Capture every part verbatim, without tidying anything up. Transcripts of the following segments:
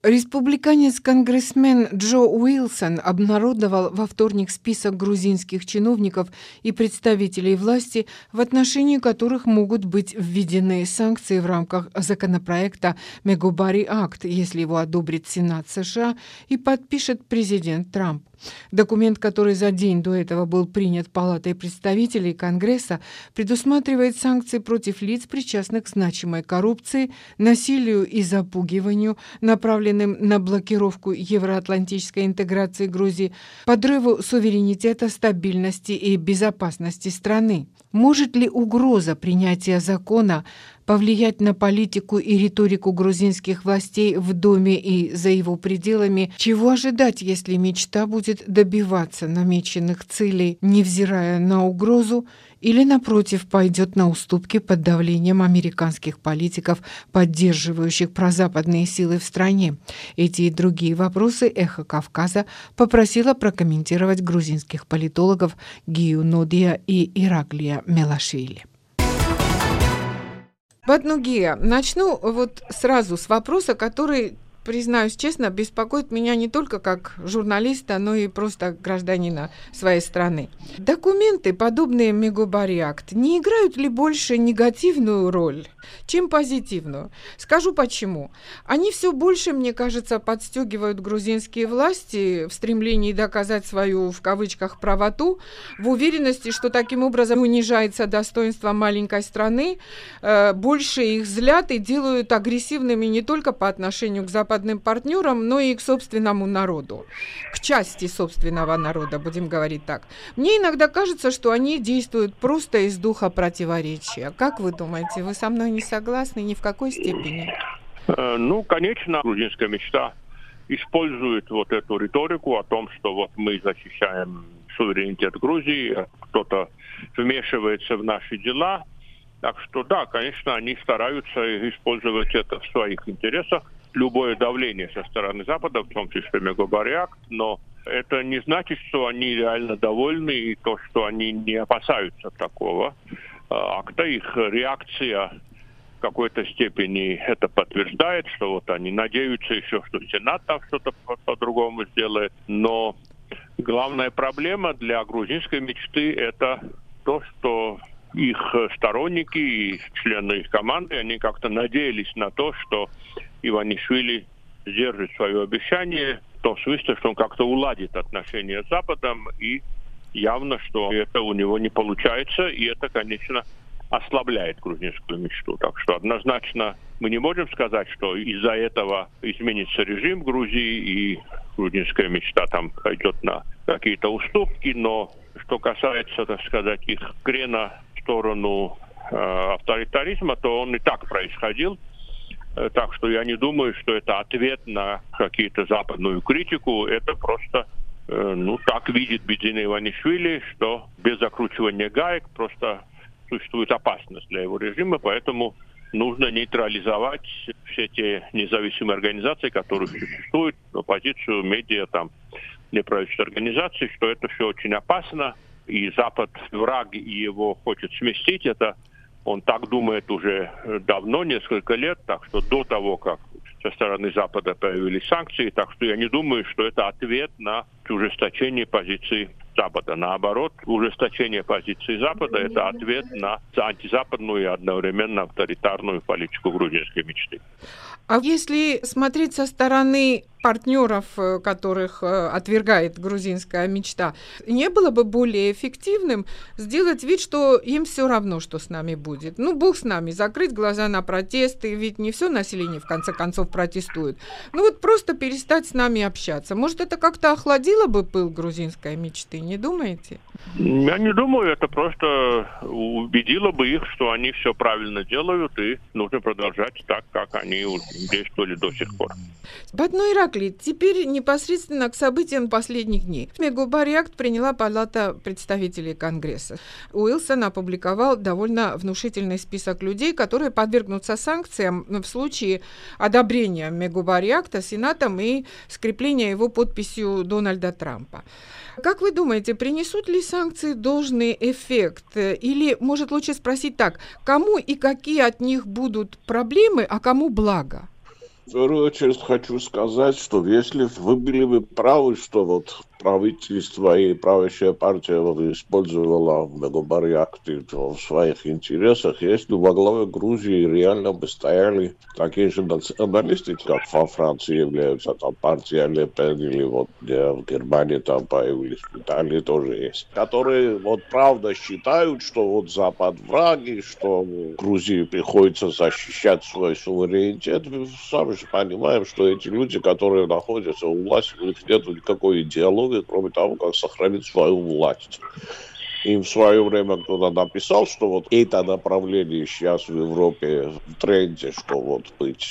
Республиканец-конгрессмен Джо Уилсон обнародовал во вторник список грузинских чиновников и представителей власти, в отношении которых могут быть введены санкции в рамках законопроекта Мегобари Акт, если его одобрит Сенат США и подпишет президент Трамп. Документ, который за день до этого был принят Палатой представителей Конгресса, предусматривает санкции против лиц, причастных к значимой коррупции, насилию и запугиванию, направленным на блокировку евроатлантической интеграции Грузии, подрыву суверенитета, стабильности и безопасности страны. Может ли угроза принятия закона повлиять на политику и риторику грузинских властей в Доме и за его пределами? Чего ожидать, если мечта будет добиваться намеченных целей, невзирая на угрозу, или, напротив, пойдет на уступки под давлением американских политиков, поддерживающих прозападные силы в стране? Эти и другие вопросы «Эхо Кавказа» попросила прокомментировать грузинских политологов Гию Нодия и Ираклия Мелашвили. Батнугия, начну вот сразу с вопроса, который, признаюсь честно, беспокоит меня не только как журналиста, но и просто гражданина своей страны. Документы, подобные Мегобари Акт, не играют ли больше негативную роль, чем позитивную? Скажу почему. Они все больше, мне кажется, подстегивают грузинские власти в стремлении доказать свою, в кавычках, правоту, в уверенности, что таким образом унижается достоинство маленькой страны, больше их злят и делают агрессивными не только по отношению к западным партнерам, но и к собственному народу, к части собственного народа, будем говорить так. Мне иногда кажется, что они действуют просто из духа противоречия. Как вы думаете, вы со мной не согласны ни в какой степени? Ну, конечно, грузинская мечта использует вот эту риторику о том, что вот мы защищаем суверенитет Грузии, кто-то вмешивается в наши дела. Так что да, конечно, они стараются использовать это в своих интересах. Любое давление со стороны Запада, в том числе Мегобари Акт, но это не значит, что они реально довольны, и то, что они не опасаются такого акта. Их реакция в какой-то степени это подтверждает, что вот они надеются еще, что Сенат там что-то по-другому сделает. Но главная проблема для грузинской мечты – это то, что их сторонники и члены их команды, они как-то надеялись на то, что Иванишвили сдержит свое обещание, в том смысле, что он как-то уладит отношения с Западом, и явно, что это у него не получается, и это, конечно, ослабляет грузинскую мечту. Так что однозначно мы не можем сказать, что из-за этого изменится режим в Грузии, и грузинская мечта там пойдет на какие-то уступки, но что касается, так сказать, их крена в сторону э, авторитаризма, то он и так происходил. Так что я не думаю, что это ответ на какие-то западную критику. Это просто, э, ну, так видит Бидзина Иванишвили, что без закручивания гаек просто существует опасность для его режима, поэтому нужно нейтрализовать все те независимые организации, которые существуют, оппозицию, медиа, там, неправительственные организации, что это все очень опасно, и Запад враг, и его хочет сместить. Это он так думает уже давно, несколько лет, так что до того, как со стороны Запада появились санкции, так что я не думаю, что это ответ на ужесточение позиции Запада. Наоборот, ужесточение позиции Запада – это ответ на антизападную и одновременно авторитарную политику грузинской мечты. А если смотреть со стороны партнеров, которых отвергает грузинская мечта, не было бы более эффективным сделать вид, что им все равно, что с нами будет? Ну, бог с нами, закрыть глаза на протесты, ведь не все население, в конце концов, протестует. Ну, вот просто перестать с нами общаться. Может, это как-то охладило бы пыл грузинской мечты, не думаете? Я не думаю, это просто убедило бы их, что они все правильно делают, и нужно продолжать так, как они действовали до сих пор. Батну Ираклий, теперь непосредственно к событиям последних дней. Мегобари Акт приняла Палата представителей Конгресса. Уилсон опубликовал довольно внушительный список людей, которые подвергнутся санкциям в случае одобрения Мегобари Акта Сенатом и скрепления его подписью Дональда Трампа. Как вы думаете, принесут ли санкции должный эффект? Или, может, лучше спросить так, кому и какие от них будут проблемы, а кому благо? В первую очередь хочу сказать, что если вы были бы правы, что вот правительство и правящая партия вот использовала Мегобарьяхты в своих интересах, если во главе Грузии реально бы стояли такие же националисты, как во Франции являются, там партия Ле Пен, или вот где в Германии там появились, в Италии тоже есть, которые вот правда считают, что вот Запад враги, что Грузии приходится защищать свой суверенитет. Мы сами же понимаем, что эти люди, которые находятся у власти, у них нет никакой идеологии, кроме того, как сохранить свою власть. Им в свое время кто-то написал, что вот это направление сейчас в Европе в тренде, что вот быть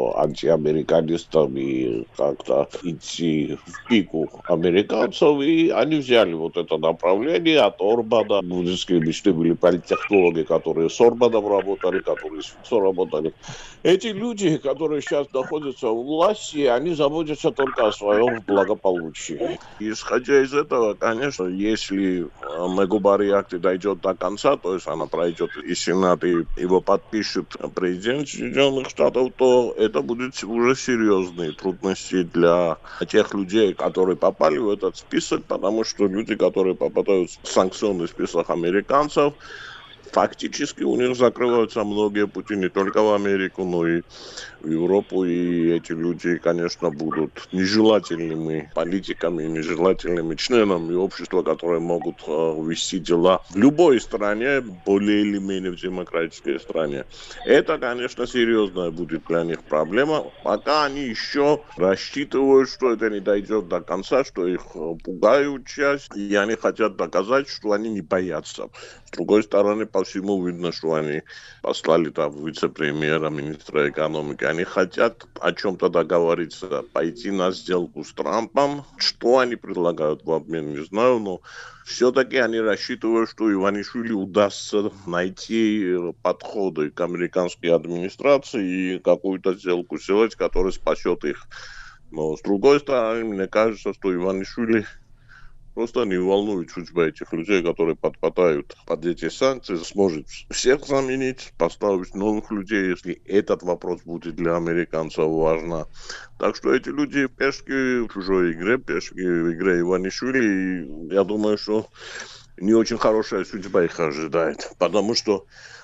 антиамериканистом и как-то идти в пику американцев, и они взяли вот это направление от Орбана. Грузинские мечты были политтехнологи, которые с Орбаном работали, которые с Фицо работали. Эти люди, которые сейчас находятся у власти, они заботятся только о своем благополучии. Исходя из этого, конечно, если Мегобарьяхты дойдет до конца, то есть она пройдет и Сенат, и его подпишет президент Соединенных Штатов, то это будет уже серьезные трудности для тех людей, которые попали в этот список, потому что люди, которые попадают в санкционный список американцев, фактически у них закрываются многие пути не только в Америку, но и в Европу, и эти люди, конечно, будут нежелательными политиками, нежелательными членами общества, которые могут э, вести дела в любой стране, более или менее в демократической стране. Это, конечно, серьезная будет для них проблема. Пока они еще рассчитывают, что это не дойдет до конца, что их пугают часть, и они хотят доказать, что они не боятся. С другой стороны, по всему видно, что они послали там вице-премьера, министра экономики. Они хотят о чем-то договориться, пойти на сделку с Трампом. Что они предлагают в обмен, не знаю, но все-таки они рассчитывают, что Иванишвили удастся найти подходы к американской администрации и какую-то сделку сделать, которая спасет их. Но с другой стороны, мне кажется, что Иванишвили просто не волнует судьба этих людей, которые подпадают под эти санкции, сможет всех заменить, поставить новых людей, если этот вопрос будет для американцев важно. Так что эти люди пешки в чужой игре, пешки в игре Иванишвили, и я думаю, что не очень хорошая судьба их ожидает, потому что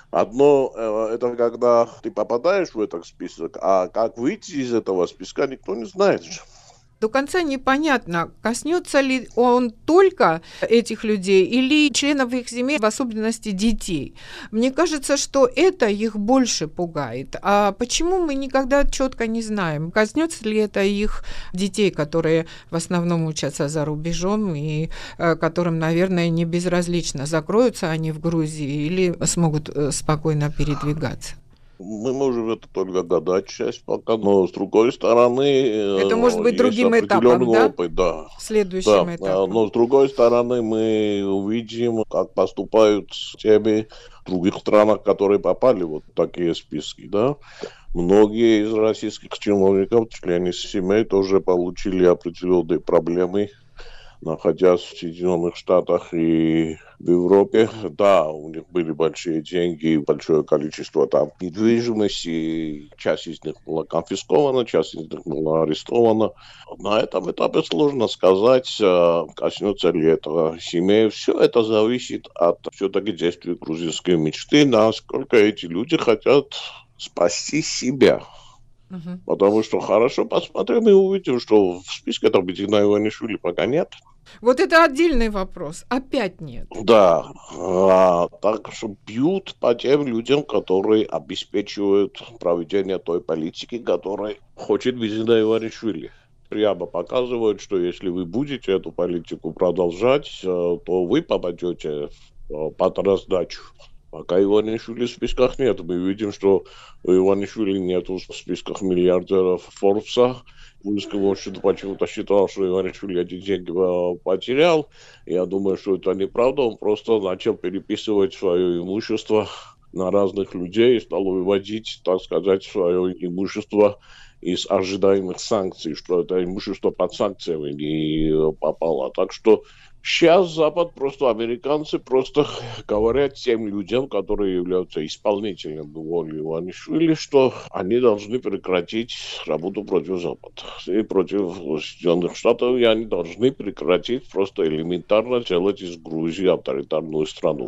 одно, э, это когда ты попадаешь в этот список, а как выйти из этого списка, никто не знает. До конца непонятно, коснется ли он только этих людей или членов их семей, в особенности детей. Мне кажется, что это их больше пугает. А почему, мы никогда четко не знаем, коснется ли это их детей, которые в основном учатся за рубежом и которым, наверное, не безразлично, закроются они в Грузии или смогут спокойно передвигаться. Мы можем это только гадать часть пока, но с другой стороны... Это может быть другим этапом, да? Опыт, да? Следующим да, этапом. Но с другой стороны мы увидим, как поступают с теми других странах, которые попали вот в такие списки, да? Многие из российских чиновников, члены семей, тоже получили определенные проблемы, находясь в Соединенных Штатах и в Европе. Да, у них были большие деньги, большое количество там недвижимости, часть из них была конфискована, часть из них была арестована. На этом этапе сложно сказать, коснется ли этого семей. Все это зависит от все-таки действий грузинской мечты, насколько эти люди хотят спасти себя. Uh-huh. Потому что хорошо посмотрим и увидим, что в списке там Бедина Иванишвили пока нет. Вот это отдельный вопрос. Опять нет. Да. А, так что бьют по тем людям, которые обеспечивают проведение той политики, которой хочет Бедина Иванишвили. Прямо показывают, что если вы будете эту политику продолжать, то вы попадете под раздачу. Пока Иванишвили в списках нет. Мы видим, что у Иванишвили нет в списках миллиардеров Форбса. Грузинское общество почему-то считало, что Иванишвили эти деньги потерял. Я думаю, что это неправда. Он просто начал переписывать свое имущество на разных людей и стал выводить, так сказать, свое имущество из ожидаемых санкций, что это имущество под санкциями не попало. Так что Сейчас Запад, просто американцы просто говорят тем людям, которые являются исполнителями воли Иванишвили, что они должны прекратить работу против Запада и против Соединенных Штатов, и они должны прекратить просто элементарно делать из Грузии авторитарную страну.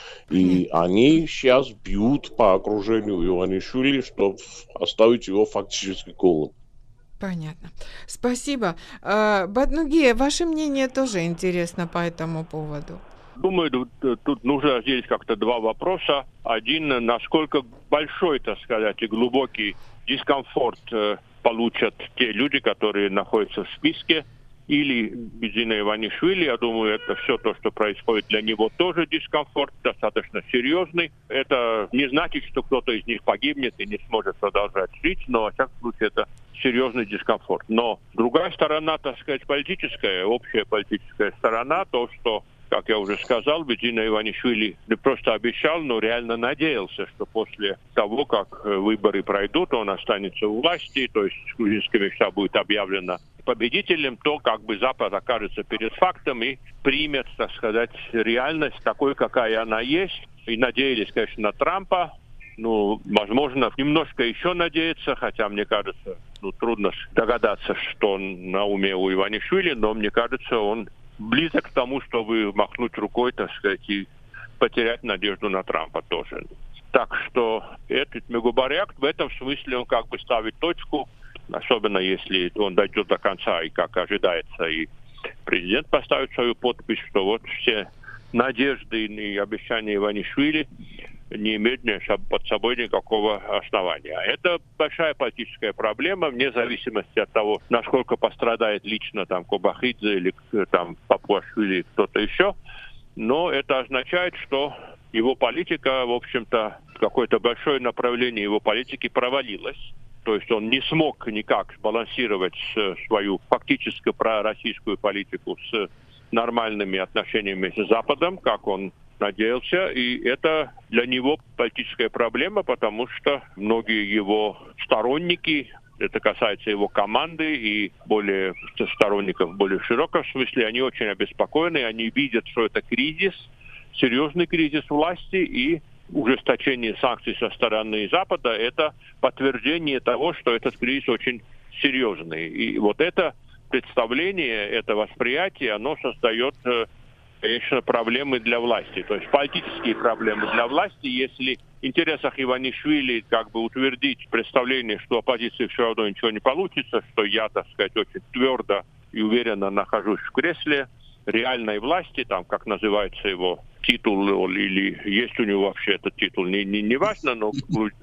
И они сейчас бьют по окружению Иванишвили, чтобы оставить его фактически голым. Понятно. Спасибо. А, Батнугия, ваше мнение тоже интересно по этому поводу. Думаю, тут, тут нужно разделить как-то два вопроса. Один, насколько большой, так сказать, и глубокий дискомфорт э, получат те люди, которые находятся в списке, или Бедзина Иванишвили. Я думаю, это все то, что происходит для него, тоже дискомфорт, достаточно серьезный. Это не значит, что кто-то из них погибнет и не сможет продолжать жить, но, во всяком случае, это серьезный дискомфорт. Но другая сторона, так сказать, политическая, общая политическая сторона, то, что, как я уже сказал, Бедзина Иванишвили не просто обещал, но реально надеялся, что после того, как выборы пройдут, он останется у власти, то есть грузинская мечта будет объявлена победителем, то как бы Запад окажется перед фактом и примет, так сказать, реальность такой, какая она есть. И надеялись, конечно, на Трампа. Ну, возможно, немножко еще надеяться, хотя, мне кажется, ну, трудно догадаться, что на уме у Иванишвили, но, мне кажется, он близок к тому, чтобы махнуть рукой, так сказать, и потерять надежду на Трампа тоже. Так что этот Мегубаряк в этом смысле он как бы ставит точку, особенно если он дойдет до конца, и как ожидается, и президент поставит свою подпись, что вот все надежды и обещания Иванишвили не имеют под собой никакого основания. Это большая политическая проблема, вне зависимости от того, насколько пострадает лично там Кобахидзе или там Папуашвили или кто-то еще. Но это означает, что его политика, в общем-то, какое-то большое направление его политики провалилось. То есть он не смог никак сбалансировать свою фактически пророссийскую политику с нормальными отношениями с Западом, как он надеялся. И это для него политическая проблема, потому что многие его сторонники, это касается его команды и более сторонников в более широком смысле, они очень обеспокоены, они видят, что это кризис, серьезный кризис власти, и ужесточение санкций со стороны Запада – это подтверждение того, что этот кризис очень серьезный. И вот это представление, это восприятие, оно создает, конечно, проблемы для власти. То есть политические проблемы для власти, если в интересах Иванишвили как бы утвердить представление, что оппозиции все равно ничего не получится, что я, так сказать, очень твердо и уверенно нахожусь в кресле реальной власти, там, как называется его титул, или есть у него вообще этот титул, не, не, не важно, но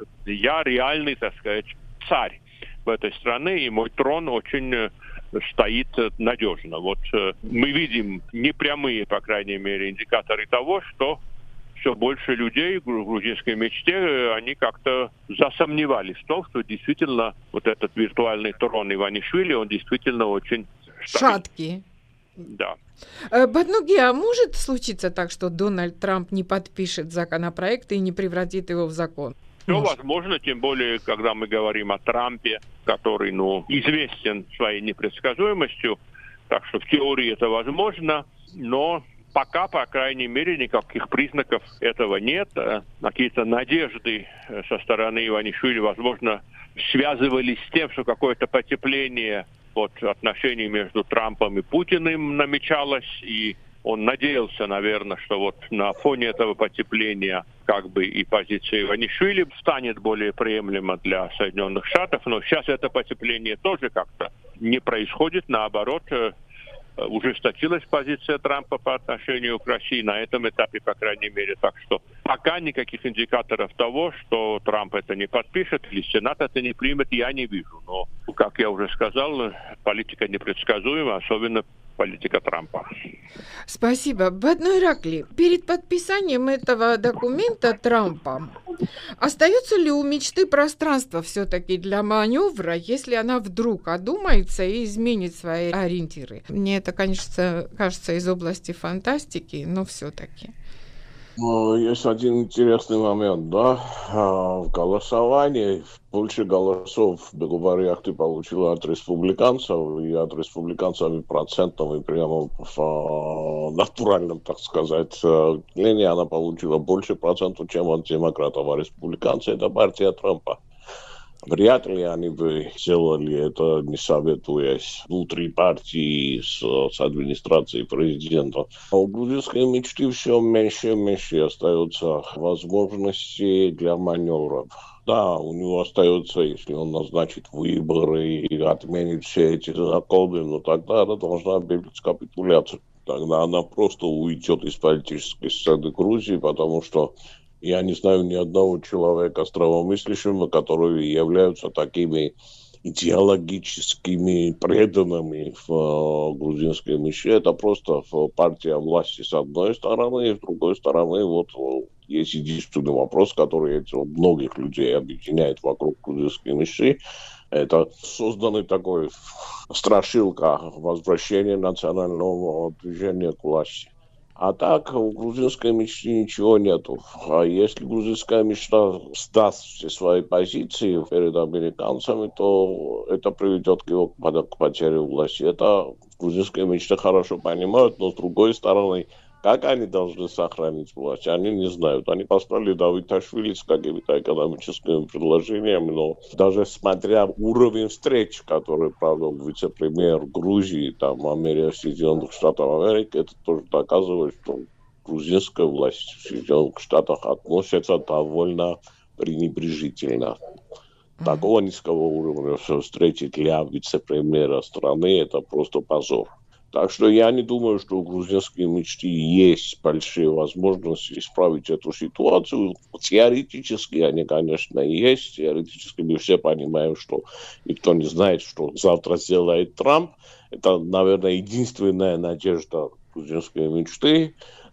я реальный, так сказать, царь в этой стране, и мой трон очень стоит надежно. Вот мы видим непрямые, по крайней мере, индикаторы того, что все больше людей в грузинской мечте, они как-то засомневались в том, что действительно вот этот виртуальный трон Иванишвили, он действительно очень шаткий. Да. Батнугия, а может случиться так, что Дональд Трамп не подпишет законопроект и не превратит его в закон? Все может. Возможно, тем более, когда мы говорим о Трампе, который, ну, известен своей непредсказуемостью, так что в теории это возможно, но пока, по крайней мере, никаких признаков этого нет. Какие-то надежды со стороны Иванишвили, возможно, связывались с тем, что какое-то потепление вот отношений между Трампом и Путиным намечалось, и он надеялся, наверное, что вот на фоне этого потепления как бы и позиция Иванишвили станет более приемлема для Соединенных Штатов, но сейчас это потепление тоже как-то не происходит, наоборот, ужесточилась позиция Трампа по отношению к России на этом этапе, по крайней мере. Так что пока никаких индикаторов того, что Трамп это не подпишет или Сенат это не примет, я не вижу. Но, как я уже сказал, политика непредсказуема, особенно политика Трампа. Спасибо. Батну Иракли, перед подписанием этого документа Трампа остается ли у мечты пространство все-таки для маневра, если она вдруг одумается и изменит свои ориентиры? Мне это, конечно, кажется из области фантастики, но все-таки. Ну, есть один интересный момент, да. А, В голосовании больше голосов в Белогорьях получила от республиканцев, и от республиканцев процентов, и прямо в а, натуральном, так сказать, э, делении она получила больше процентов, чем от демократов. А республиканцы – это партия Трампа. Вряд ли они бы сделали это, не советуясь внутри партии с, с администрацией президента. А у грузинской мечты все меньше и меньше остается возможностей для маневров. Да, у него остается, если он назначит выборы и отменит все эти законы, но тогда она должна объявить капитуляцию. Тогда она просто уйдет из политической сцены Грузии, потому что я не знаю ни одного человека здравомыслящего, которые являются такими идеологическими преданными в э, грузинской мечте. Это просто партия власти с одной стороны, и с другой стороны вот э, есть единственный вопрос, который этих многих людей объединяет вокруг грузинской мечты. Это созданный такой страшилка возвращения национального движения к власти. А так у грузинской мечты ничего нету. А если грузинская мечта сдаст все свои позиции перед американцами, то это приведет к его к потере власти. Это грузинская мечта хорошо понимают, но с другой стороны, как они должны сохранить власть, они не знают. Они послали Давиташвили с какими-то экономическими предложениями, но даже смотря уровень встреч, который провел вице-премьер Грузии, там, Америка, Соединенных Штатов Америки, это тоже доказывает, что грузинская власть в Соединенных Штатах относится довольно пренебрежительно. Такого низкого уровня встретить для вице-премьера страны – это просто позор. Так что я не думаю, что у грузинской мечты есть большие возможности исправить эту ситуацию. Теоретически они, конечно, есть. Теоретически мы все понимаем, что никто не знает, что завтра сделает Трамп. Это, наверное, единственная надежда грузинской мечты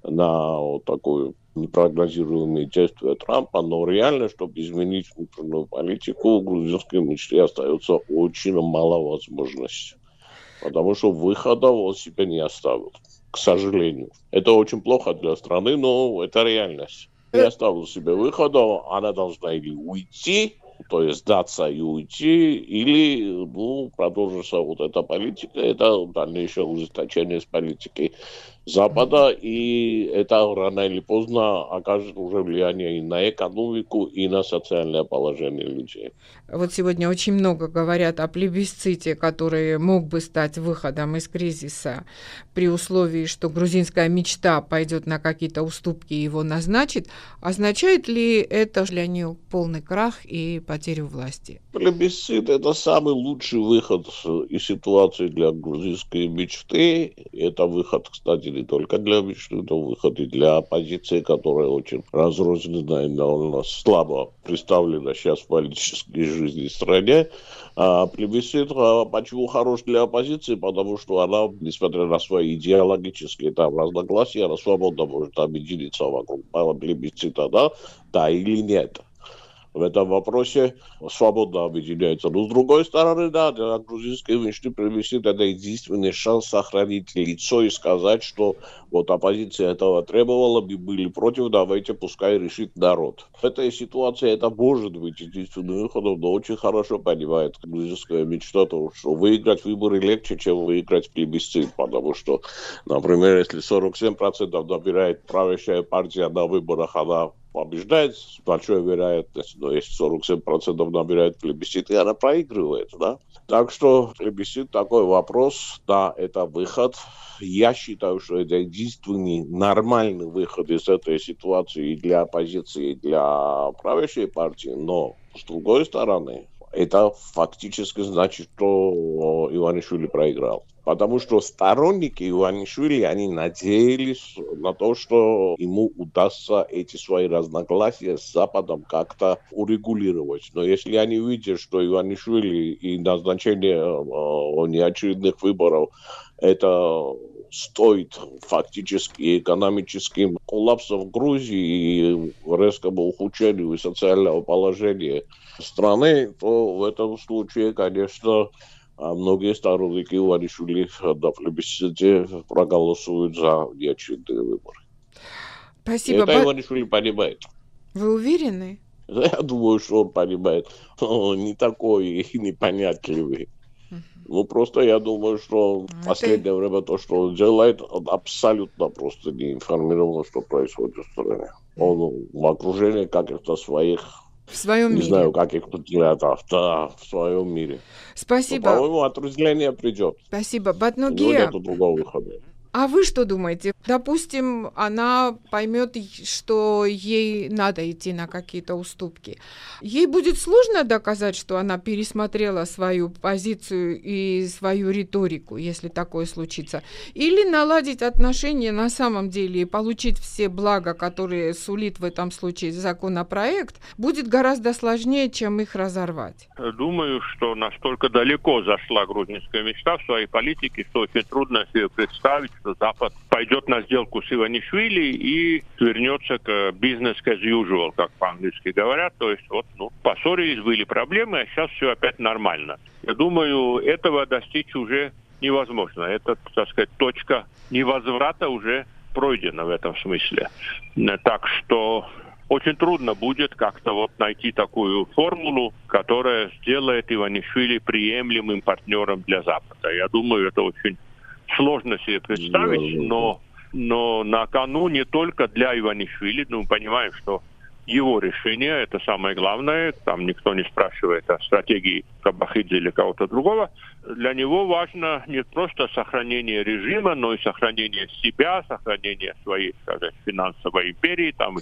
на вот такую непрогнозируемые действия Трампа, но реально, чтобы изменить внутреннюю политику, у грузинской мечты остается очень мало возможностей. Потому что выхода он себе не оставил, к сожалению. Это очень плохо для страны, но это реальность. Не оставил себе выхода, она должна или уйти, то есть сдаться и уйти, или ну, продолжится вот эта политика, это дальнейшее ужесточение с политикой Запада, и это рано или поздно окажет уже влияние и на экономику, и на социальное положение людей. Вот сегодня очень много говорят о плебисците, который мог бы стать выходом из кризиса при условии, что грузинская мечта пойдет на какие-то уступки и его назначит. Означает ли это для нее полный крах и потерю власти? Плебисцит – это самый лучший выход из ситуации для грузинской мечты. Это выход, кстати, не только для мечты, это выход и для оппозиции, которая очень разрозненная и довольно слабо представлена сейчас в политической жизни стране. А плебисцит почему хорош для оппозиции? Потому что она, несмотря на свои идеологические там разногласия, она свободно может объединиться вокруг плебисцита, да, да или нет. В этом вопросе свободно объединяется. Но с другой стороны, да, для грузинской мечты плебисцит это единственный шанс сохранить лицо и сказать, что вот оппозиция этого требовала, мы были против, давайте пускай решит народ. В этой ситуации это может быть единственным выходом, но очень хорошо понимает грузинская мечта, то, что выиграть выборы легче, чем выиграть плебисцит, потому что, например, если сорок семь процентов набирает правящая партия на выборах, она побеждает с большой вероятностью, но если сорок семь процентов набирает плебисцит, и она проигрывает, да. Так что плебисцит такой вопрос, да, это выход. Я считаю, что это единственный нормальный выход из этой ситуации и для оппозиции, и для правящей партии, но с другой стороны, это фактически значит, что Иванишвили проиграл. Потому что сторонники Иванишвили, они надеялись на то, что ему удастся эти свои разногласия с Западом как-то урегулировать. Но если они видят, что Иванишвили и назначение э, неочередных выборов это стоит фактически экономическим коллапсом в Грузии и резкому ухудшению социального положения страны, то в этом случае, конечно, многие сторонники Иванишвили на плебисците проголосуют за неочередные выборы. Спасибо. Это Иванишвили понимает. Вы уверены? Я думаю, что он понимает. Он не такой непонятливый. Ну, просто я думаю, что в последнее это... время то, что он делает, он абсолютно просто не информирован, что происходит в стране. Он в окружении каких-то своих, в своем не мире. знаю, каких-то взглядов, да, в своем мире. Спасибо. Но, по-моему, отрезвление придет. Спасибо. Батнуге. У него нету другого выхода. А вы что думаете? Допустим, она поймет, что ей надо идти на какие-то уступки. Ей будет сложно доказать, что она пересмотрела свою позицию и свою риторику, если такое случится? Или наладить отношения на самом деле и получить все блага, которые сулит в этом случае законопроект, будет гораздо сложнее, чем их разорвать? Думаю, что настолько далеко зашла грузинская мечта в своей политике, что очень трудно себе представить, что Запад пойдет на сделку с Иванишвили и вернется к business as usual, как по-английски говорят. То есть вот, ну, поссорились, были проблемы, а сейчас все опять нормально. Я думаю, этого достичь уже невозможно. Это, так сказать, точка невозврата уже пройдена в этом смысле. Так что очень трудно будет как-то вот найти такую формулу, которая сделает Иванишвили приемлемым партнером для Запада. Я думаю, это очень сложно себе представить, но, но на кону не только для Иванишвили. Ну, мы понимаем, что его решение – это самое главное. Там никто не спрашивает о стратегии Кабахидзе или кого-то другого. Для него важно не просто сохранение режима, но и сохранение себя, сохранение своей, сказать, финансовой империи там,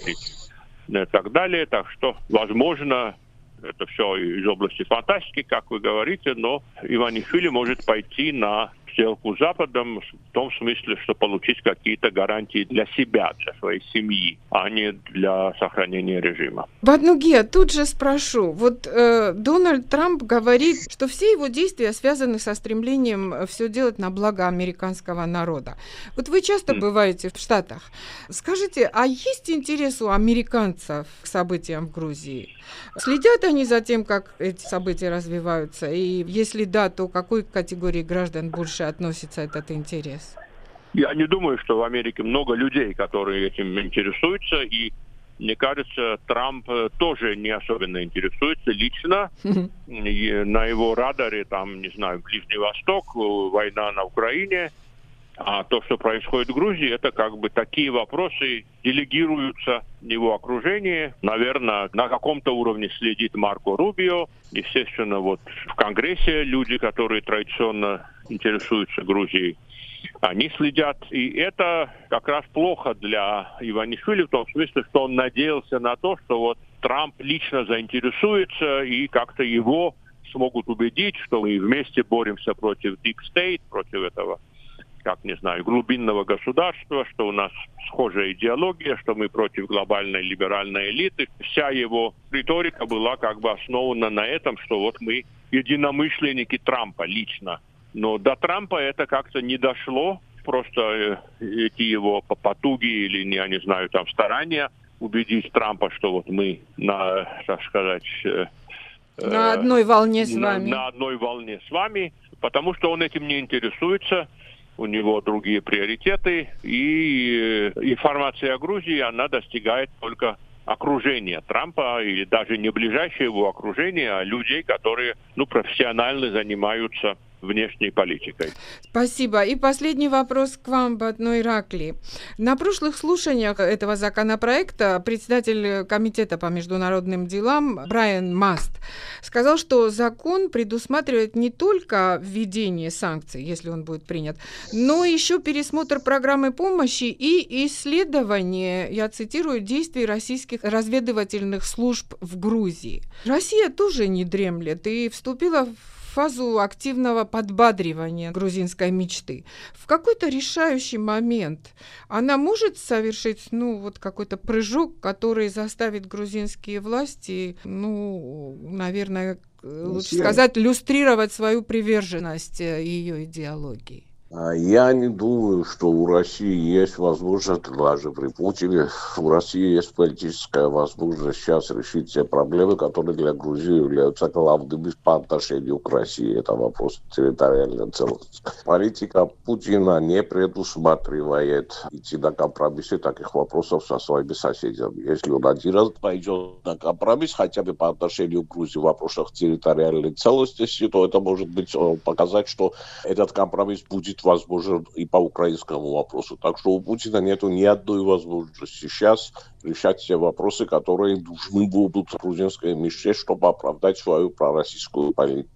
и так далее. Так что, возможно, это все из области фантастики, как вы говорите, но Иванишвили может пойти на сделку с Западом в том смысле, что получить какие-то гарантии для себя, для своей семьи, а не для сохранения режима. Батнуге, тут же спрошу. Вот э, Дональд Трамп говорит, что все его действия связаны со стремлением все делать на благо американского народа. Вот вы часто mm. бываете в Штатах. Скажите, а есть интерес у американцев к событиям в Грузии? Следят они за тем, как эти события развиваются? И если да, то к какой категории граждан больше относится этот интерес? Я не думаю, что в Америке много людей, которые этим интересуются, и мне кажется, Трамп тоже не особенно интересуется лично. Mm-hmm. На его радаре, там, не знаю, Ближний Восток, война на Украине, а то, что происходит в Грузии, это как бы такие вопросы делегируются в его окружении. Наверное, на каком-то уровне следит Марко Рубио. Естественно, вот в Конгрессе люди, которые традиционно интересуются Грузией, они следят. И это как раз плохо для Иванишвили в том смысле, что он надеялся на то, что вот Трамп лично заинтересуется и как-то его смогут убедить, что мы вместе боремся против Deep State, против этого, как, не знаю, глубинного государства, что у нас схожая идеология, что мы против глобальной либеральной элиты. Вся его риторика была как бы основана на этом, что вот мы единомышленники Трампа лично. Но до Трампа это как-то не дошло. Просто эти его потуги или, я не знаю, там старания убедить Трампа, что вот мы на, так сказать... На одной волне с на, вами. На одной волне с вами, потому что он этим не интересуется. У него другие приоритеты, и информация о Грузии, она достигает только окружения Трампа, или даже не ближайшее его окружение, а людей, которые, ну, профессионально занимаются внешней политикой. Спасибо. И последний вопрос к вам, Батной Иракли. На прошлых слушаниях этого законопроекта председатель Комитета по международным делам Брайан Маст сказал, что закон предусматривает не только введение санкций, если он будет принят, но еще пересмотр программы помощи и исследование, я цитирую, действий российских разведывательных служб в Грузии. Россия тоже не дремлет и вступила в фазу активного подбадривания грузинской мечты. В какой-то решающий момент она может совершить, ну, вот какой-то прыжок, который заставит грузинские власти, ну, наверное, лучше сказать, люстрировать свою приверженность ее идеологии. Я не думаю, что у России есть возможность, даже при Путине, у России есть политическая возможность сейчас решить те проблемы, которые для Грузии являются главными по отношению к России. Это вопрос территориальной целостности. Политика Путина не предусматривает идти на компромиссы таких вопросов со своими соседями. Если он один раз пойдет на компромисс, хотя бы по отношению к Грузии в вопросах территориальной целостности, то это может быть показать, что этот компромисс будет возможен и по украинскому вопросу. Так что у Путина нет ни одной возможности сейчас решать все вопросы, которые нужны будут грузинской мечте, чтобы оправдать свою пророссийскую политику.